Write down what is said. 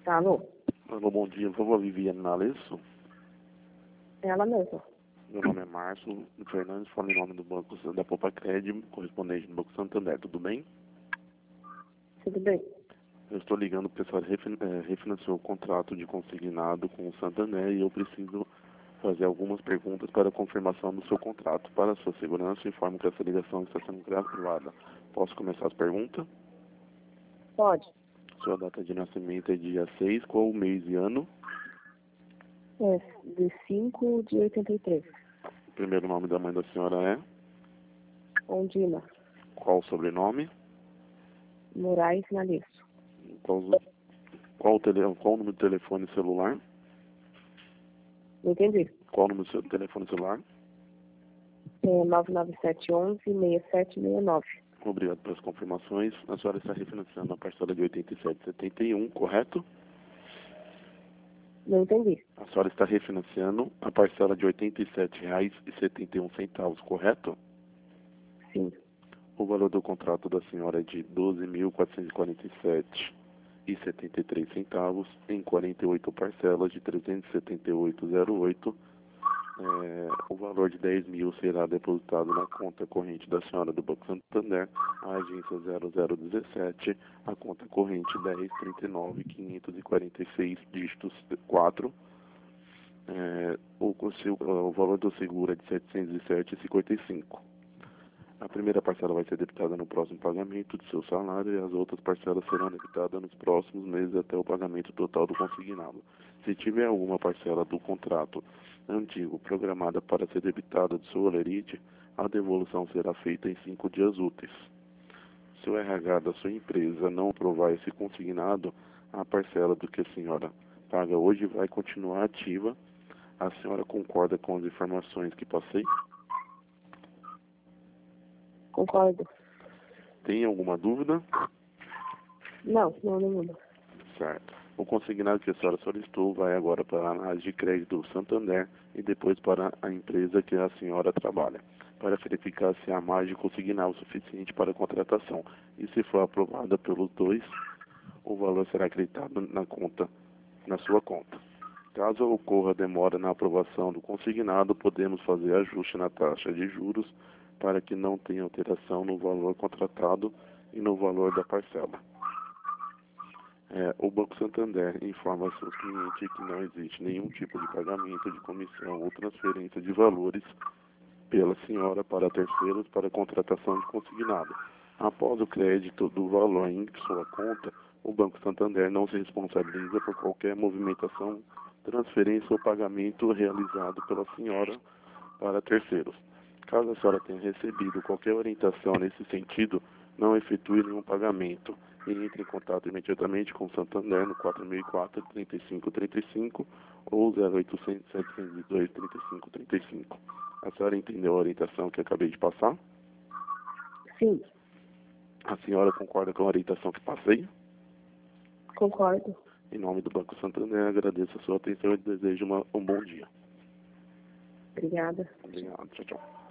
Alô? Alô, bom dia. Por favor, Viviane Nalesso. Ela mesma. Meu nome é Márcio Fernandes, falo em nome do Banco da Popacred, correspondente do Banco Santander. Tudo bem? Tudo bem? Eu estou ligando porque a senhora refinanciou o contrato de consignado com o Santander e eu preciso fazer algumas perguntas para a confirmação do seu contrato. Para a sua segurança, informo que essa ligação está sendo gravada. Posso começar as perguntas? Pode. Sua data de nascimento é dia 6, qual o mês e ano? É de 5 de 83. O primeiro nome da mãe da senhora é? Ondina. Qual o sobrenome? Moraes Nalesso. Qual o número de telefone celular? Não entendi. Qual o número do seu telefone celular? É 99711-6769. Obrigado pelas confirmações. A senhora está refinanciando a parcela de R$ 87,71, correto? Não entendi. A senhora está refinanciando a parcela de R$ 87,71, correto? Sim. O valor do contrato da senhora é de R$ 12.447,73 em 48 parcelas de R$ 378,08. O valor de 10 mil será depositado na conta corrente da senhora do Banco Santander, a agência 0017, a conta corrente 1039.546, dígitos 4. O valor do seguro é de R$ 707,55. A primeira parcela vai ser debitada no próximo pagamento do seu salário e as outras parcelas serão debitadas nos próximos meses até o pagamento total do consignado. Se tiver alguma parcela do contrato antigo programada para ser debitada do seu holerite, a devolução será feita em 5 dias úteis. Se o RH da sua empresa não aprovar esse consignado, a parcela do que a senhora paga hoje vai continuar ativa. A senhora concorda com as informações que passei? Concordo. Tem alguma dúvida? Não nenhuma. Certo. O consignado que a senhora solicitou vai agora para a análise de crédito do Santander e depois para a empresa que a senhora trabalha, para verificar se há margem consignal o suficiente para a contratação. E se for aprovada pelos dois, o valor será acreditado na sua conta. Caso ocorra demora na aprovação do consignado, podemos fazer ajuste na taxa de juros para que não tenha alteração no valor contratado e no valor da parcela. O Banco Santander informa a seus clientes que não existe nenhum tipo de pagamento de comissão ou transferência de valores pela senhora para terceiros para contratação de consignado. Após o crédito do valor em sua conta, o Banco Santander não se responsabiliza por qualquer movimentação, transferência ou pagamento realizado pela senhora para terceiros. Caso a senhora tenha recebido qualquer orientação nesse sentido, não efetue nenhum pagamento e entre em contato imediatamente com o Santander no 4004-3535 ou 0800-702-3535. A senhora entendeu a orientação que acabei de passar? Sim. A senhora concorda com a orientação que passei? Concordo. Em nome do Banco Santander, agradeço a sua atenção e desejo um bom dia. Obrigada. Obrigado. Tchau, tchau.